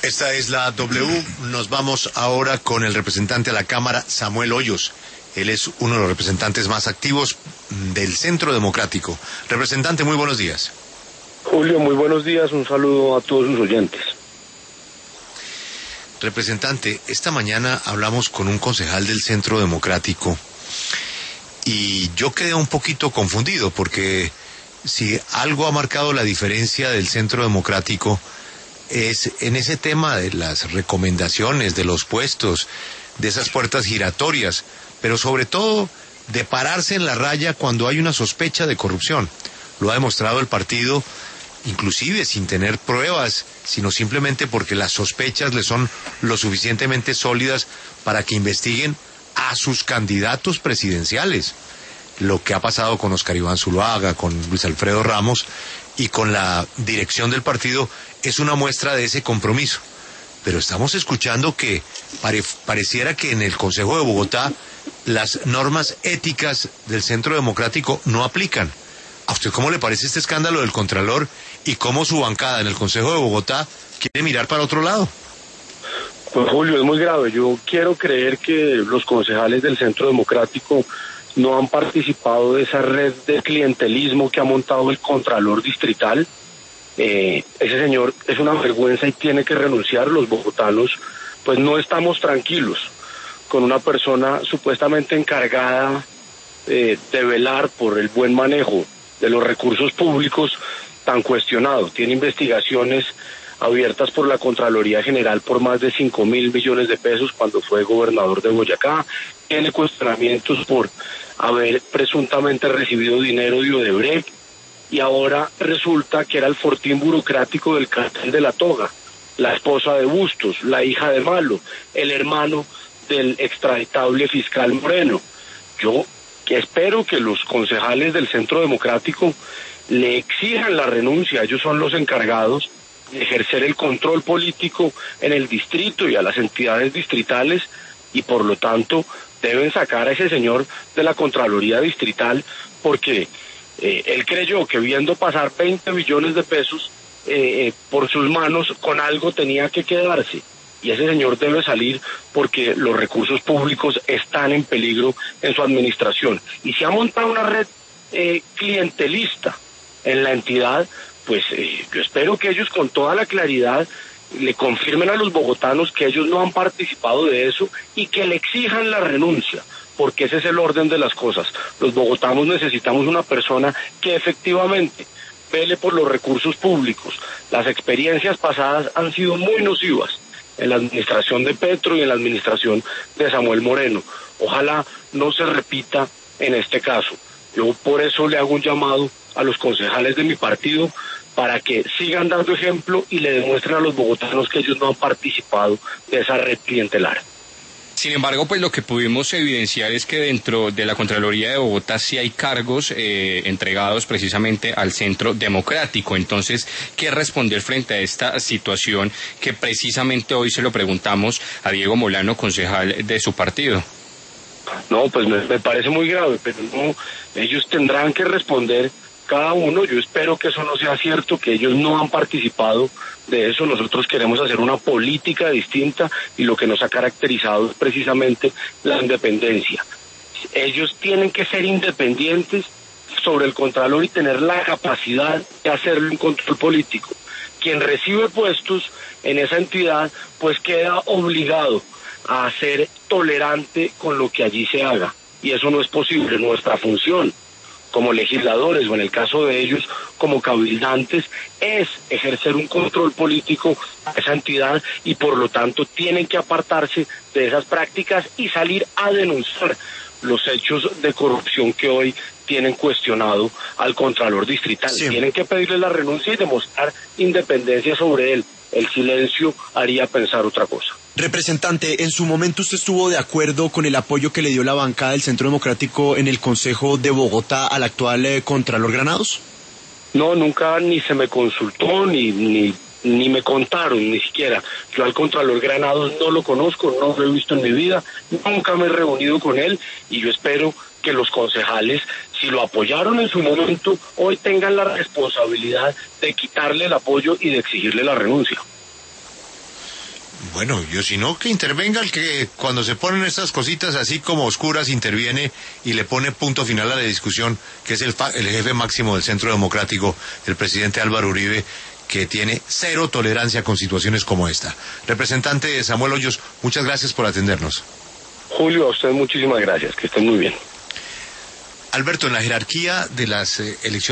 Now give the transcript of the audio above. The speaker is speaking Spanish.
Esta es la W. Nos vamos ahora con el representante a la Cámara, Samuel Hoyos. Él es uno de los representantes más activos del Centro Democrático. Representante, muy buenos días. Julio, muy buenos días. Un saludo a todos sus oyentes. Representante, esta mañana hablamos con un concejal del Centro Democrático y yo quedé un poquito confundido porque si algo ha marcado la diferencia del Centro Democrático es en ese tema de las recomendaciones, de los puestos, de esas puertas giratorias, pero sobre todo de pararse en la raya cuando hay una sospecha de corrupción. Lo ha demostrado el partido, inclusive sin tener pruebas, sino simplemente porque las sospechas le son lo suficientemente sólidas para que investiguen a sus candidatos presidenciales. Lo que ha pasado con Oscar Iván Zuluaga, con Luis Alfredo Ramos y con la dirección del partido es una muestra de ese compromiso. Pero estamos escuchando que pareciera que en el Consejo de Bogotá las normas éticas del Centro Democrático no aplican. ¿A usted cómo le parece este escándalo del Contralor y cómo su bancada en el Consejo de Bogotá quiere mirar para otro lado? Pues Julio, es muy grave. Yo quiero creer que los concejales del Centro Democrático no han participado de esa red de clientelismo que ha montado el Contralor Distrital. Ese señor es una vergüenza y tiene que renunciar. Los bogotanos pues no estamos tranquilos con una persona supuestamente encargada de velar por el buen manejo de los recursos públicos tan cuestionado. Tiene investigaciones abiertas por la Contraloría General por más de 5.000 millones de pesos cuando fue gobernador de Boyacá. Tiene cuestionamientos por haber presuntamente recibido dinero de Odebrecht y ahora resulta que era el fortín burocrático del cartel de La Toga, la esposa de Bustos, la hija de Malo, el hermano del extraditable fiscal Moreno. Yo espero que los concejales del Centro Democrático le exijan la renuncia. Ellos son los encargados de ejercer el control político en el distrito y a las entidades distritales y por lo tanto deben sacar a ese señor de la Contraloría Distrital porque él creyó que viendo pasar 20 millones de pesos por sus manos con algo tenía que quedarse. Y ese señor debe salir porque los recursos públicos están en peligro en su administración. Y se ha montado una red clientelista en la entidad, pues yo espero que ellos con toda la claridad le confirmen a los bogotanos que ellos no han participado de eso y que le exijan la renuncia, porque ese es el orden de las cosas. Los bogotanos necesitamos una persona que efectivamente vele por los recursos públicos. Las experiencias pasadas han sido muy nocivas en la administración de Petro y en la administración de Samuel Moreno. Ojalá no se repita en este caso. Yo por eso le hago un llamado a los concejales de mi partido para que sigan dando ejemplo y le demuestren a los bogotanos que ellos no han participado de esa red clientelar. Sin embargo, pues lo que pudimos evidenciar es que dentro de la Contraloría de Bogotá sí hay cargos entregados precisamente al Centro Democrático. Entonces, ¿qué responder frente a esta situación que precisamente hoy se lo preguntamos a Diego Molano, concejal de su partido? No, pues me parece muy grave, pero no, ellos tendrán que responder cada uno. Yo espero que eso no sea cierto, que ellos no han participado de eso. Nosotros queremos hacer una política distinta y lo que nos ha caracterizado es precisamente la independencia. Ellos tienen que ser independientes sobre el Contralor y tener la capacidad de hacerle un control político. Quien recibe puestos en esa entidad pues queda obligado a ser tolerante con lo que allí se haga y eso no es posible. Nuestra función como legisladores o en el caso de ellos como cabildantes es ejercer un control político a esa entidad y por lo tanto tienen que apartarse de esas prácticas y salir a denunciar los hechos de corrupción que hoy tienen cuestionado al Contralor Distrital. Sí. Tienen que pedirle la renuncia y demostrar independencia sobre él. El silencio haría pensar otra cosa. Representante, en su momento usted estuvo de acuerdo con el apoyo que le dio la bancada del Centro Democrático en el Consejo de Bogotá al actual Contralor Granados. No, nunca ni se me consultó ni me contaron, ni siquiera. Yo al Contralor Granados no lo conozco, no lo he visto en mi vida, nunca me he reunido con él y yo espero que los concejales, si lo apoyaron en su momento, hoy tengan la responsabilidad de quitarle el apoyo y de exigirle la renuncia. Bueno, yo si no, que intervenga el que cuando se ponen estas cositas así como oscuras interviene y le pone punto final a la discusión, que es el jefe máximo del Centro Democrático, el presidente Álvaro Uribe, que tiene cero tolerancia con situaciones como esta. Representante Samuel Hoyos, muchas gracias por atendernos. Julio, a usted muchísimas gracias, que estén muy bien. Alberto, en la jerarquía de las elecciones